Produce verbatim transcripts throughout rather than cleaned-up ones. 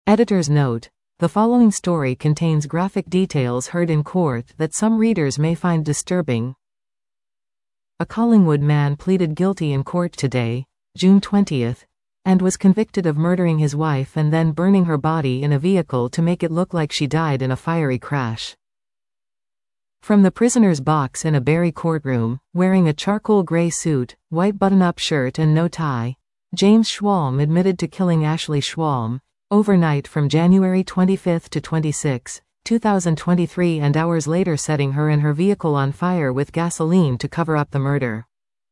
Editor's note: the following story contains graphic details heard in court that some readers may find disturbing. A Collingwood man pleaded guilty in court today, June twentieth, and was convicted of murdering his wife and then burning her body in a vehicle to make it look like she died in a fiery crash. From the prisoner's box in a Barrie courtroom, wearing a charcoal grey suit, white button-up shirt and no tie, James Schwalm admitted to killing Ashley Schwalm overnight from January twenty-fifth to twenty-sixth, two thousand twenty-three, and hours later setting her and her vehicle on fire with gasoline to cover up the murder.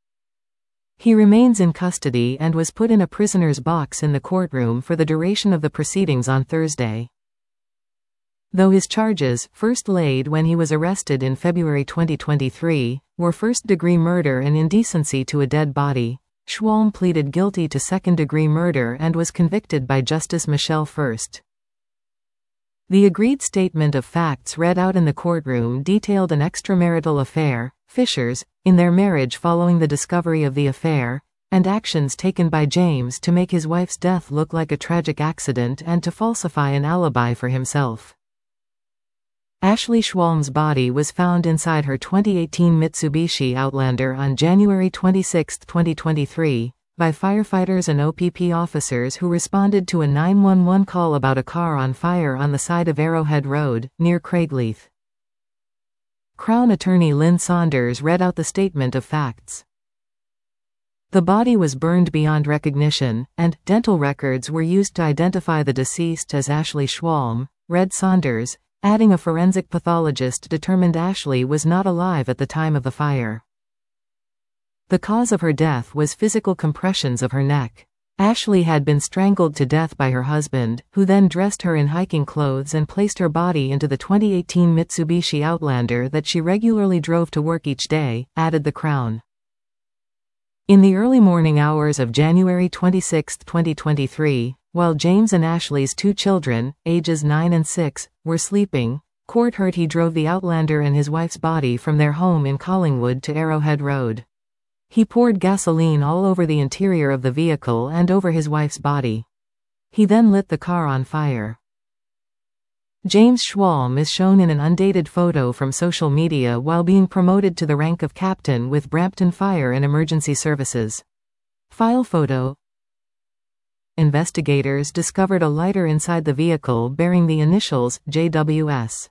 He remains in custody and was put in a prisoner's box in the courtroom for the duration of the proceedings on Thursday. Though his charges, first laid when he was arrested in February twenty twenty-three, were first-degree murder and indecency to a dead body, Schwalm pleaded guilty to second-degree murder and was convicted by Justice Michelle First. The agreed statement of facts read out in the courtroom detailed an extramarital affair, fissures in their marriage following the discovery of the affair, and actions taken by James to make his wife's death look like a tragic accident and to falsify an alibi for himself. Ashley Schwalm's body was found inside her twenty eighteen Mitsubishi Outlander on January twenty-sixth, twenty twenty-three, by firefighters and O P P officers who responded to a nine one one call about a car on fire on the side of Arrowhead Road, near Craigleith. Crown Attorney Lynn Saunders read out the statement of facts. The body was burned beyond recognition, and dental records were used to identify the deceased as Ashley Schwalm, read Saunders, adding a forensic pathologist determined Ashley was not alive at the time of the fire. The cause of her death was physical compressions of her neck. Ashley had been strangled to death by her husband, who then dressed her in hiking clothes and placed her body into the twenty eighteen Mitsubishi Outlander that she regularly drove to work each day, added the Crown. In the early morning hours of January twenty-sixth, twenty twenty-three, while James and Ashley's two children, ages nine and six, were sleeping, court heard he drove the Outlander and his wife's body from their home in Collingwood to Arrowhead Road. He poured gasoline all over the interior of the vehicle and over his wife's body. He then lit the car on fire. James Schwalm is shown in an undated photo from social media while being promoted to the rank of captain with Brampton Fire and Emergency Services. File photo. Investigators discovered a lighter inside the vehicle bearing the initials J W S.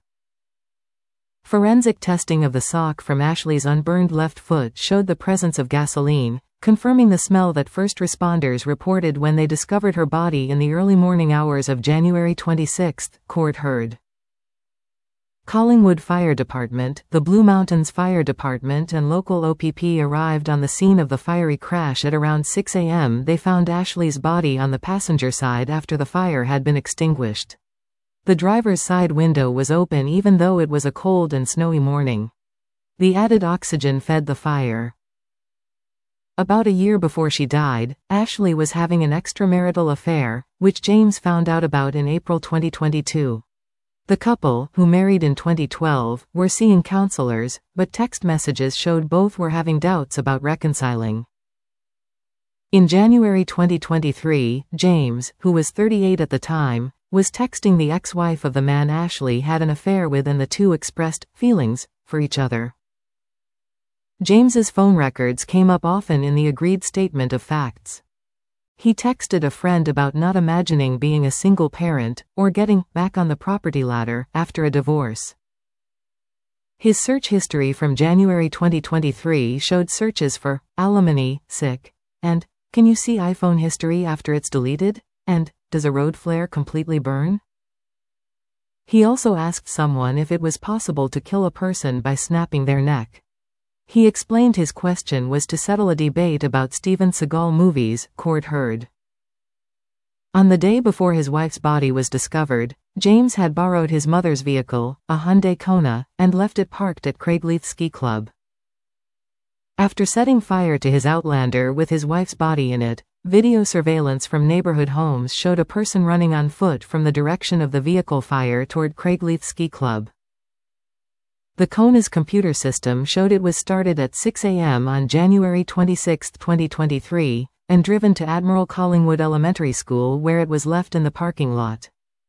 Forensic testing of the sock from Ashley's unburned left foot showed the presence of gasoline, confirming the smell that first responders reported when they discovered her body in the early morning hours of January twenty-sixth, court heard. Collingwood Fire Department, the Blue Mountains Fire Department and local O P P arrived on the scene of the fiery crash at around six a m They found Ashley's body on the passenger side after the fire had been extinguished. The driver's side window was open even though it was a cold and snowy morning. The added oxygen fed the fire. About a year before she died, Ashley was having an extramarital affair, which James found out about in April twenty twenty-two. The couple, who married in twenty twelve, were seeing counselors, but text messages showed both were having doubts about reconciling. In January twenty twenty-three, James, who was thirty-eight at the time, was texting the ex-wife of the man Ashley had an affair with, and the two expressed feelings for each other. James's phone records came up often in the agreed statement of facts. He texted a friend about not imagining being a single parent, or getting back on the property ladder after a divorce. His search history from January twenty twenty-three showed searches for alimony, sick, and can you see iPhone history after it's deleted, and does a road flare completely burn? He also asked someone if it was possible to kill a person by snapping their neck. He explained his question was to settle a debate about Steven Seagal movies, court heard. On the day before his wife's body was discovered, James had borrowed his mother's vehicle, a Hyundai Kona, and left it parked at Craigleith Ski Club. After setting fire to his Outlander with his wife's body in it, video surveillance from neighborhood homes showed a person running on foot from the direction of the vehicle fire toward Craigleith Ski Club. The Kona's computer system showed it was started at six a m on January twenty-sixth, twenty twenty-three, and driven to Admiral Collingwood Elementary School where it was left in the parking lot.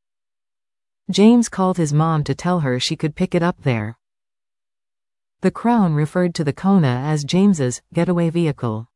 James called his mom to tell her she could pick it up there. The Crown referred to the Kona as James's getaway vehicle.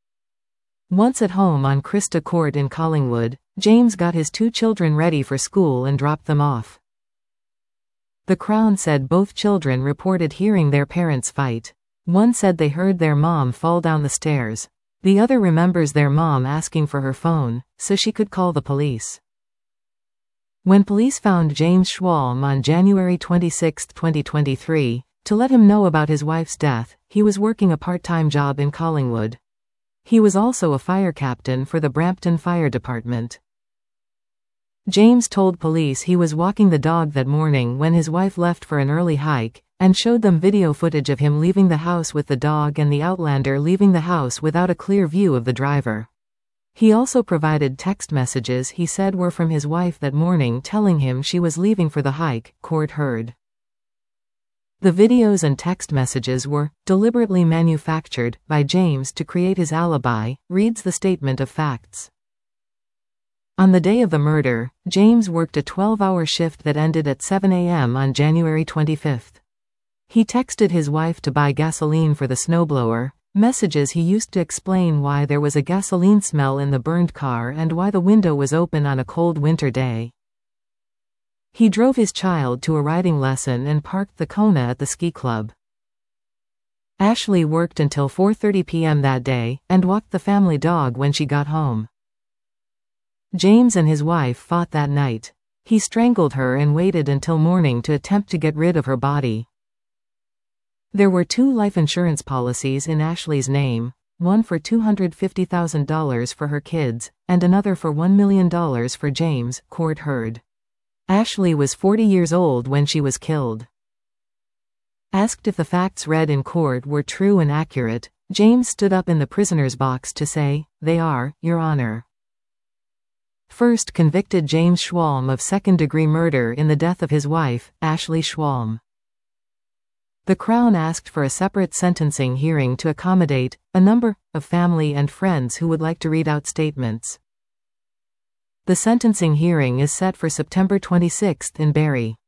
Once at home on Christa Court in Collingwood, James got his two children ready for school and dropped them off. The Crown said both children reported hearing their parents fight. One said they heard their mom fall down the stairs. The other remembers their mom asking for her phone, so she could call the police. When police found James Schwalm on January twenty-sixth, twenty twenty-three, to let him know about his wife's death, he was working a part-time job in Collingwood. He was also a fire captain for the Brampton Fire Department. James told police he was walking the dog that morning when his wife left for an early hike, and showed them video footage of him leaving the house with the dog and the Outlander leaving the house without a clear view of the driver. He also provided text messages he said were from his wife that morning telling him she was leaving for the hike, court heard. The videos and text messages were deliberately manufactured by James to create his alibi, reads the statement of facts. On the day of the murder, James worked a twelve-hour shift that ended at seven a m on January twenty-fifth. He texted his wife to buy gasoline for the snowblower, messages he used to explain why there was a gasoline smell in the burned car and why the window was open on a cold winter day. He drove his child to a riding lesson and parked the Kona at the ski club. Ashley worked until four thirty p m that day, and walked the family dog when she got home. James and his wife fought that night. He strangled her and waited until morning to attempt to get rid of her body. There were two life insurance policies in Ashley's name, one for two hundred fifty thousand dollars for her kids, and another for one million dollars for James, court heard. Ashley was forty years old when she was killed. Asked if the facts read in court were true and accurate, James stood up in the prisoner's box to say, "They are, Your Honor." First convicted James Schwalm of second-degree murder in the death of his wife, Ashley Schwalm. The Crown asked for a separate sentencing hearing to accommodate a number of family and friends who would like to read out statements. The sentencing hearing is set for September twenty-sixth in Barrie.